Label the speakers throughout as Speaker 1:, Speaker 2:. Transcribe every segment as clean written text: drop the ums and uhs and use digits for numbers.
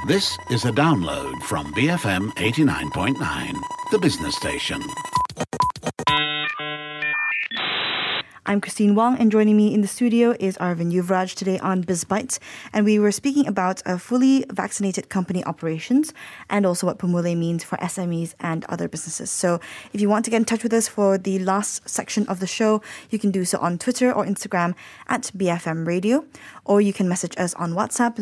Speaker 1: This is a download from BFM 89.9, the business station.
Speaker 2: I'm Christine Wong, and joining me in the studio is Arvind Yuvraj today on BizBytes. And we were speaking about fully vaccinated company operations and also what Pemulih means for SMEs and other businesses. So if you want to get in touch with us for the last section of the show, you can do so on Twitter or Instagram at BFM Radio, or you can message us on WhatsApp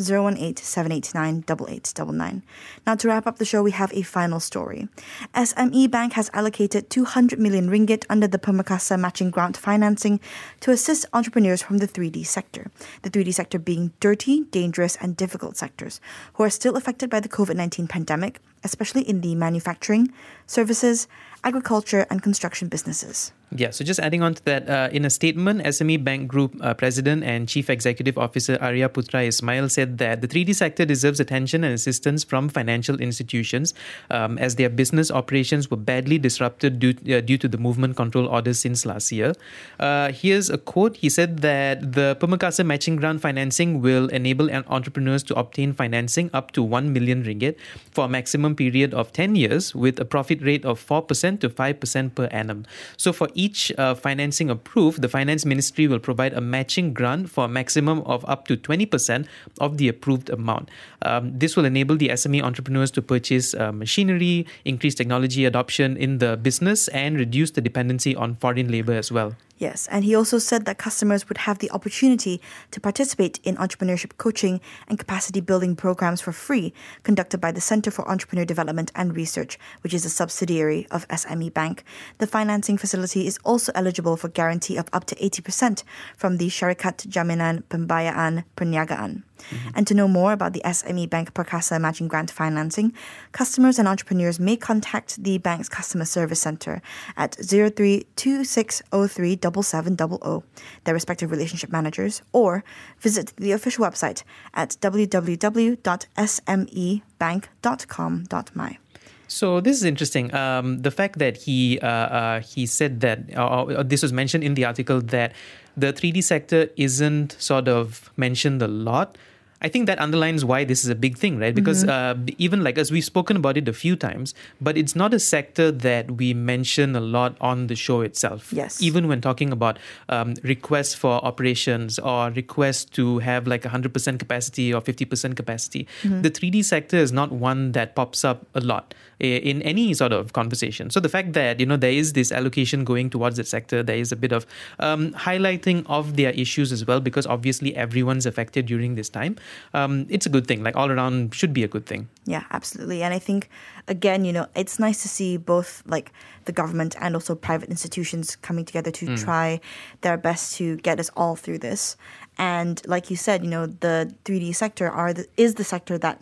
Speaker 2: 018-789-8899. Now, to wrap up the show, we have a final story. SME Bank has allocated 200 million ringgit under the Pemekasa Matching Grant Financing to assist entrepreneurs from the 3D sector. The 3D sector being dirty, dangerous, and difficult sectors who are still affected by the COVID-19 pandemic, especially in the manufacturing, services, agriculture, and construction businesses.
Speaker 3: Yeah, so just adding on to that, in a statement, SME Bank Group President and Chief Executive Officer Arya Putra Ismail said that the 3D sector deserves attention and assistance from financial institutions as their business operations were badly disrupted due to the movement control orders since last year. Here's a quote. He said that the Pemekasa Matching Grant Financing will enable entrepreneurs to obtain financing up to 1 million ringgit for a maximum period of 10 years with a profit rate of 4% to 5% per annum. So for each financing approved, the Finance Ministry will provide a matching grant for a maximum of up to 20% of the approved amount. This will enable the SME entrepreneurs to purchase machinery, increase technology adoption in the business, and reduce the dependency on foreign labor as well.
Speaker 2: Yes, and he also said that customers would have the opportunity to participate in entrepreneurship coaching and capacity building programs for free, conducted by the Centre for Entrepreneur Development and Research, which is a subsidiary of SME Bank. The financing facility is also eligible for guarantee of up to 80% from the Syarikat Jaminan Pembiayaan Perniagaan. And to know more about the SME Bank Perkasa Matching Grant Financing, customers and entrepreneurs may contact the bank's customer service centre at 0326037700, their respective relationship managers, or visit the official website at www.smebank.com.my.
Speaker 3: So this is interesting. The fact that he said that, or this was mentioned in the article, that the 3D sector isn't sort of mentioned a lot. I think that underlines why this is a big thing, right? Because even like, as we've spoken about it a few times, but it's not a sector that we mention a lot on the show itself.
Speaker 2: Yes.
Speaker 3: Even when talking about requests for operations or requests to have like 100% capacity or 50% capacity, the 3D sector is not one that pops up a lot in any sort of conversation. So the fact that, there is this allocation going towards that sector, there is a bit of highlighting of their issues as well, because obviously everyone's affected during this time. It's a good thing, like all around should be a good thing.
Speaker 2: Yeah, absolutely. And I think, again, it's nice to see both like the government and also private institutions coming together to try their best to get us all through this. And like you said, the 3D sector is the sector that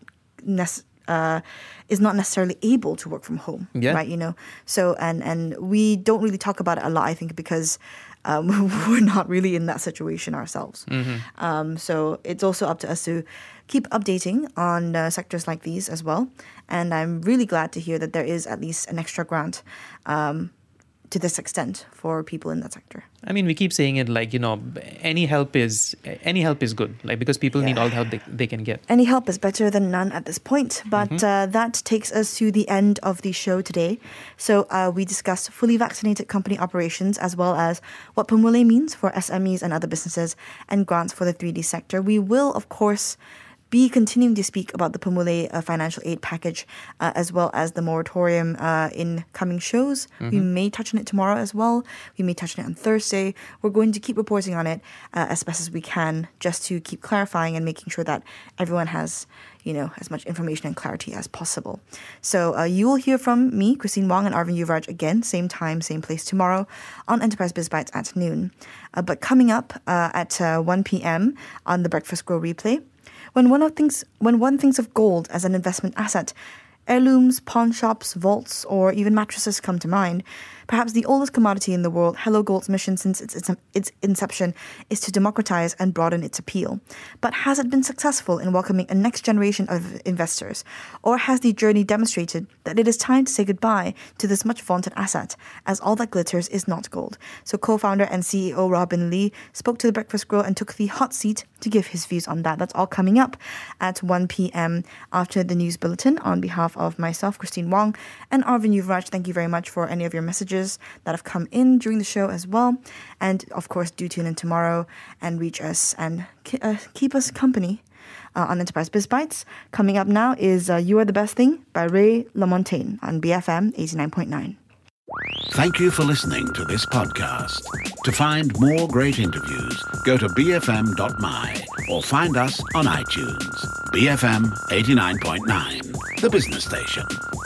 Speaker 2: is not necessarily able to work from home, right? So, and we don't really talk about it a lot, I think, because we're not really in that situation ourselves. So it's also up to us to keep updating on sectors like these as well. And I'm really glad to hear that there is at least an extra grant to this extent for people in that sector.
Speaker 3: I mean, we keep saying it like, any help is good, like, because people need all the help they can get.
Speaker 2: Any help is better than none at this point. But that takes us to the end of the show today. So we discussed fully vaccinated company operations, as well as what Pemulih means for SMEs and other businesses, and grants for the 3D sector. We will, of course, be continuing to speak about the Pemulih financial aid package, as well as the moratorium in coming shows. We may touch on it tomorrow as well. We may touch on it on Thursday. We're going to keep reporting on it as best as we can, just to keep clarifying and making sure that everyone has, as much information and clarity as possible. So you will hear from me, Christine Wong, and Arvind Yuvraj again, same time, same place tomorrow on Enterprise BizBytes at noon. But coming up at 1 p.m. on the Breakfast Grow replay, when one thinks of gold as an investment asset, heirlooms, pawn shops, vaults, or even mattresses come to mind. Perhaps the oldest commodity in the world, Hello Gold's mission since its inception is to democratize and broaden its appeal. But has it been successful in welcoming a next generation of investors? Or has the journey demonstrated that it is time to say goodbye to this much vaunted asset, as all that glitters is not gold? So co-founder and CEO Robin Lee spoke to The Breakfast Grill and took the hot seat to give his views on that. That's all coming up at 1 p.m. after the news bulletin. On behalf of myself, Christine Wong, and Arvin Yuvraj, thank you very much for any of your messages that have come in during the show as well. And of course, do tune in tomorrow and reach us and keep us company on Enterprise Biz Bites. Coming up now is You Are the Best Thing by Ray LaMontagne on BFM 89.9.
Speaker 1: Thank you for listening to this podcast. To find more great interviews, go to bfm.my or find us on iTunes. BFM 89.9, the business station.